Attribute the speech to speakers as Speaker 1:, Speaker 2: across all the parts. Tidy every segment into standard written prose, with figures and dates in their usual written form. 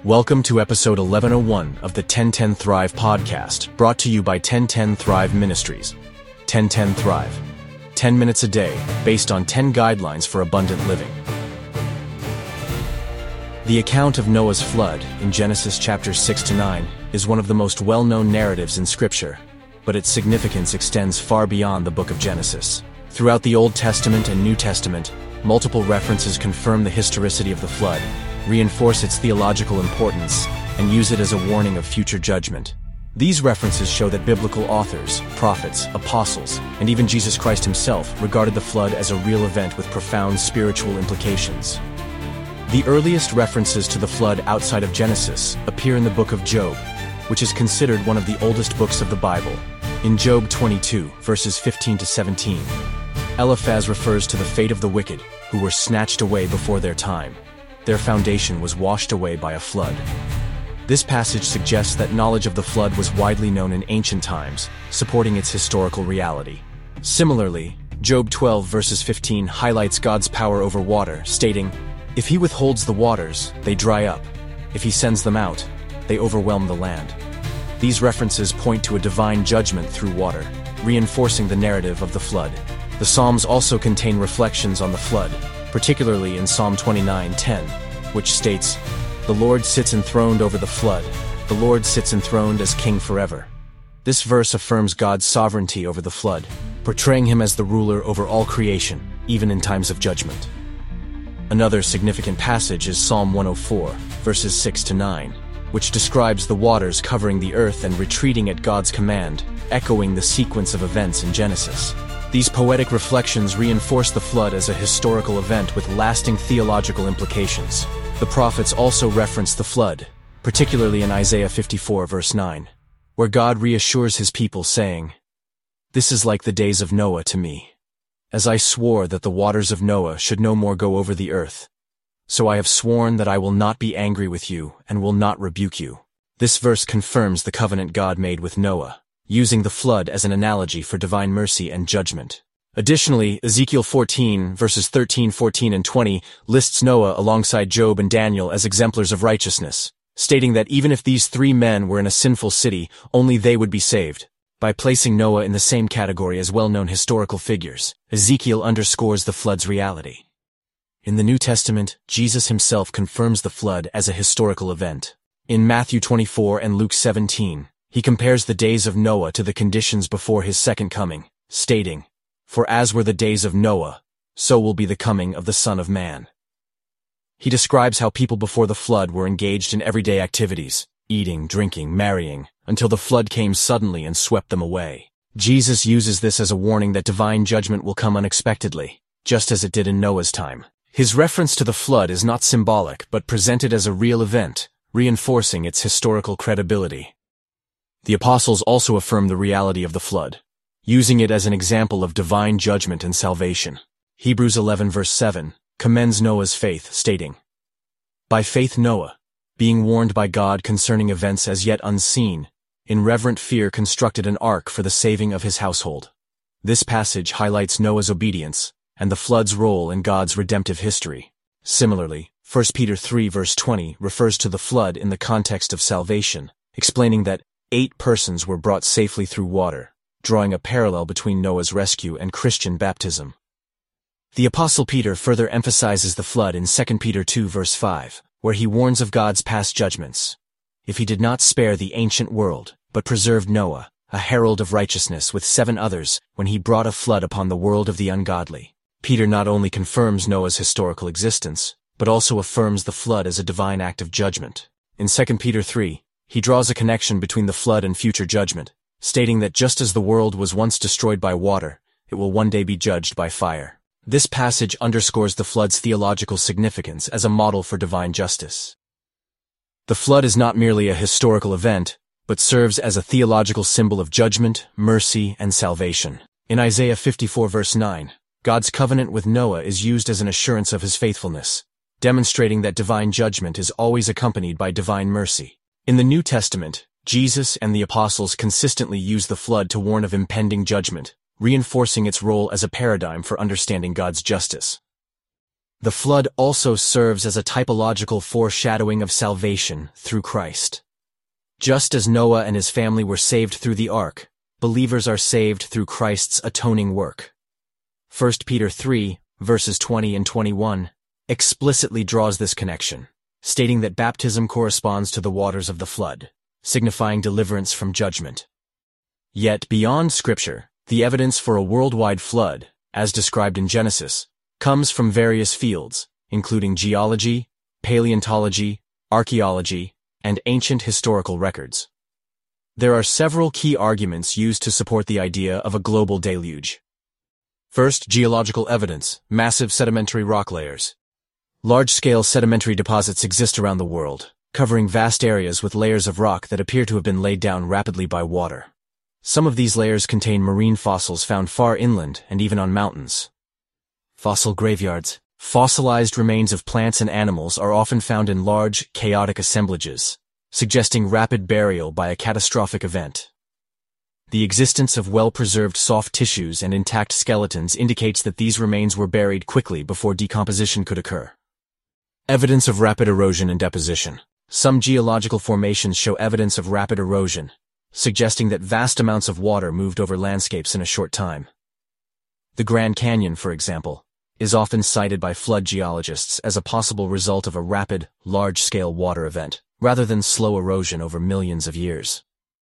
Speaker 1: Welcome to episode 1101 of the 1010 Thrive podcast, brought to you by 1010 Thrive Ministries. 1010 Thrive. 10 minutes a day, based on 10 guidelines for abundant living. The account of Noah's flood in Genesis chapters 6 to 9 is one of the most well-known narratives in Scripture, but its significance extends far beyond the book of Genesis. Throughout the Old Testament and New Testament, multiple references confirm the historicity of the flood, reinforce its theological importance, and use it as a warning of future judgment. These references show that biblical authors, prophets, apostles, and even Jesus Christ himself regarded the flood as a real event with profound spiritual implications. The earliest references to the flood outside of Genesis appear in the book of Job, which is considered one of the oldest books of the Bible. In Job 22, verses 15 to 17, Eliphaz refers to the fate of the wicked, who were snatched away before their time. Their foundation was washed away by a flood. This passage suggests that knowledge of the flood was widely known in ancient times, supporting its historical reality. Similarly, Job 12 verses 15 highlights God's power over water, stating, "If he withholds the waters, they dry up. If he sends them out, they overwhelm the land." These references point to a divine judgment through water, reinforcing the narrative of the flood. The Psalms also contain reflections on the flood, particularly in Psalm 29:10, which states, "The Lord sits enthroned over the flood. The Lord sits enthroned as king forever." This verse affirms God's sovereignty over the flood, portraying him as the ruler over all creation, even in times of judgment. Another significant passage is Psalm 104, verses 6 to 9, which describes the waters covering the earth and retreating at God's command, echoing the sequence of events in Genesis. These poetic reflections reinforce the flood as a historical event with lasting theological implications. The prophets also reference the flood, particularly in Isaiah 54 verse 9, where God reassures his people saying, "This is like the days of Noah to me. As I swore that the waters of Noah should no more go over the earth, so I have sworn that I will not be angry with you and will not rebuke you." This verse confirms the covenant God made with Noah, using the flood as an analogy for divine mercy and judgment. Additionally, Ezekiel 14, verses 13, 14, and 20 lists Noah alongside Job and Daniel as exemplars of righteousness, stating that even if these three men were in a sinful city, only they would be saved. By placing Noah in the same category as well-known historical figures, Ezekiel underscores the flood's reality. In the New Testament, Jesus himself confirms the flood as a historical event. In Matthew 24 and Luke 17, he compares the days of Noah to the conditions before his second coming, stating, "For as were the days of Noah, so will be the coming of the Son of Man." He describes how people before the flood were engaged in everyday activities, eating, drinking, marrying, until the flood came suddenly and swept them away. Jesus uses this as a warning that divine judgment will come unexpectedly, just as it did in Noah's time. His reference to the flood is not symbolic, but presented as a real event, reinforcing its historical credibility. The apostles also affirm the reality of the flood, using it as an example of divine judgment and salvation. Hebrews 11 verse 7 commends Noah's faith, stating, "By faith Noah, being warned by God concerning events as yet unseen, in reverent fear constructed an ark for the saving of his household." This passage highlights Noah's obedience and the flood's role in God's redemptive history. Similarly, 1 Peter 3 verse 20 refers to the flood in the context of salvation, explaining that 8 persons were brought safely through water, drawing a parallel between Noah's rescue and Christian baptism. The Apostle Peter further emphasizes the flood in 2 Peter 2 verse 5, where he warns of God's past judgments. "If he did not spare the ancient world, but preserved Noah, a herald of righteousness with 7 others, when he brought a flood upon the world of the ungodly." Peter not only confirms Noah's historical existence, but also affirms the flood as a divine act of judgment. In 2 Peter 3, he draws a connection between the flood and future judgment, stating that just as the world was once destroyed by water, it will one day be judged by fire. This passage underscores the flood's theological significance as a model for divine justice. The flood is not merely a historical event, but serves as a theological symbol of judgment, mercy, and salvation. In Isaiah 54 verse 9, God's covenant with Noah is used as an assurance of his faithfulness, demonstrating that divine judgment is always accompanied by divine mercy. In the New Testament, Jesus and the apostles consistently use the flood to warn of impending judgment, reinforcing its role as a paradigm for understanding God's justice. The flood also serves as a typological foreshadowing of salvation through Christ. Just as Noah and his family were saved through the ark, believers are saved through Christ's atoning work. 1 Peter 3, verses 20 and 21, explicitly draws this connection, stating that baptism corresponds to the waters of the flood, signifying deliverance from judgment. Yet, beyond Scripture, the evidence for a worldwide flood, as described in Genesis, comes from various fields, including geology, paleontology, archaeology, and ancient historical records. There are several key arguments used to support the idea of a global deluge. First, geological evidence, massive sedimentary rock layers. Large-scale sedimentary deposits exist around the world, covering vast areas with layers of rock that appear to have been laid down rapidly by water. Some of these layers contain marine fossils found far inland and even on mountains. Fossil graveyards. Fossilized remains of plants and animals are often found in large, chaotic assemblages, suggesting rapid burial by a catastrophic event. The existence of well-preserved soft tissues and intact skeletons indicates that these remains were buried quickly before decomposition could occur. Evidence of rapid erosion and deposition. Some geological formations show evidence of rapid erosion, suggesting that vast amounts of water moved over landscapes in a short time. The Grand Canyon, for example, is often cited by flood geologists as a possible result of a rapid, large-scale water event, rather than slow erosion over millions of years.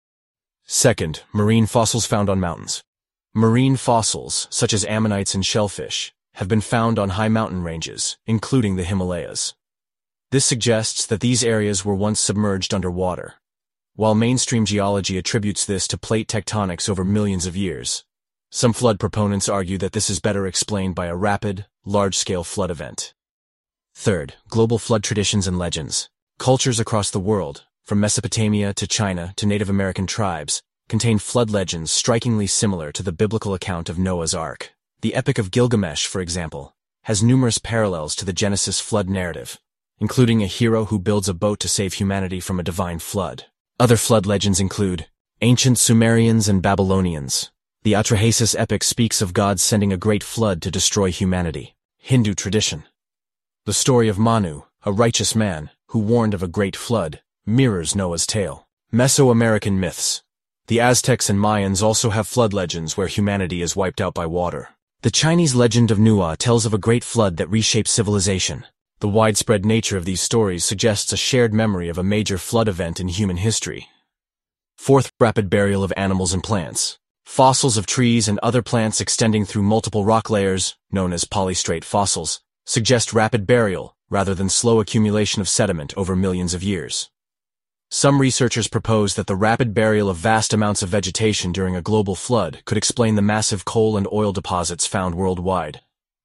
Speaker 1: Second, marine fossils found on mountains. Marine fossils, such as ammonites and shellfish, have been found on high mountain ranges, including the Himalayas. This suggests that these areas were once submerged underwater. While mainstream geology attributes this to plate tectonics over millions of years, some flood proponents argue that this is better explained by a rapid, large-scale flood event. Third, global flood traditions and legends. Cultures across the world, from Mesopotamia to China to Native American tribes, contain flood legends strikingly similar to the biblical account of Noah's Ark. The Epic of Gilgamesh, for example, has numerous parallels to the Genesis flood narrative, including a hero who builds a boat to save humanity from a divine flood. Other flood legends include ancient Sumerians and Babylonians. The Atrahasis epic speaks of God sending a great flood to destroy humanity. Hindu tradition. The story of Manu, a righteous man who warned of a great flood, mirrors Noah's tale. Mesoamerican myths. The Aztecs and Mayans also have flood legends where humanity is wiped out by water. The Chinese legend of Nuwa tells of a great flood that reshaped civilization. The widespread nature of these stories suggests a shared memory of a major flood event in human history. Fourth, rapid burial of animals and plants. Fossils of trees and other plants extending through multiple rock layers, known as polystrate fossils, suggest rapid burial rather than slow accumulation of sediment over millions of years. Some researchers propose that the rapid burial of vast amounts of vegetation during a global flood could explain the massive coal and oil deposits found worldwide.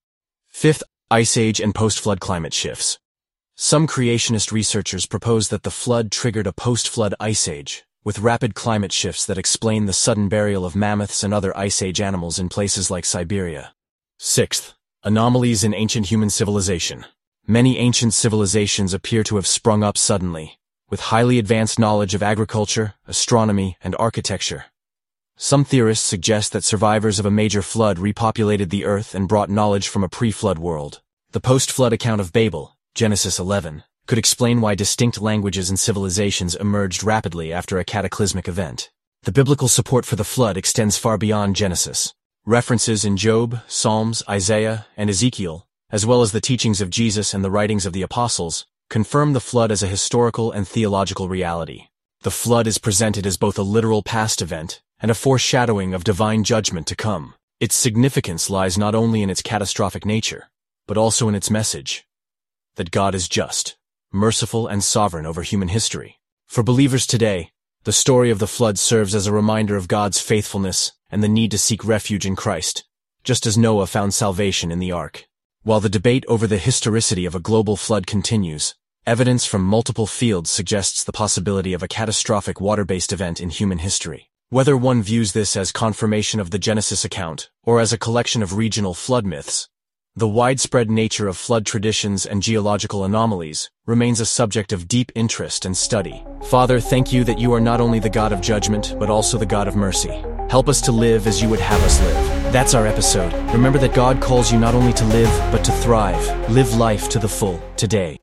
Speaker 1: Fifth, Ice Age and post-flood climate shifts. Some creationist researchers propose that the flood triggered a post-flood ice age, with rapid climate shifts that explain the sudden burial of mammoths and other Ice Age animals in places like Siberia. Sixth, anomalies in ancient human civilization. Many ancient civilizations appear to have sprung up suddenly, with highly advanced knowledge of agriculture, astronomy, and architecture. Some theorists suggest that survivors of a major flood repopulated the earth and brought knowledge from a pre-flood world. The post-flood account of Babel, Genesis 11, could explain why distinct languages and civilizations emerged rapidly after a cataclysmic event. The biblical support for the flood extends far beyond Genesis. References in Job, Psalms, Isaiah, and Ezekiel, as well as the teachings of Jesus and the writings of the apostles, confirm the flood as a historical and theological reality. The flood is presented as both a literal past event and a foreshadowing of divine judgment to come. Its significance lies not only in its catastrophic nature, but also in its message, that God is just, merciful, and sovereign over human history. For believers today, the story of the flood serves as a reminder of God's faithfulness and the need to seek refuge in Christ, just as Noah found salvation in the ark. While the debate over the historicity of a global flood continues, evidence from multiple fields suggests the possibility of a catastrophic water-based event in human history. Whether one views this as confirmation of the Genesis account or as a collection of regional flood myths, the widespread nature of flood traditions and geological anomalies remains a subject of deep interest and study. Father, thank you that you are not only the God of judgment, but also the God of mercy. Help us to live as you would have us live. That's our episode. Remember that God calls you not only to live, but to thrive. Live life to the full, today.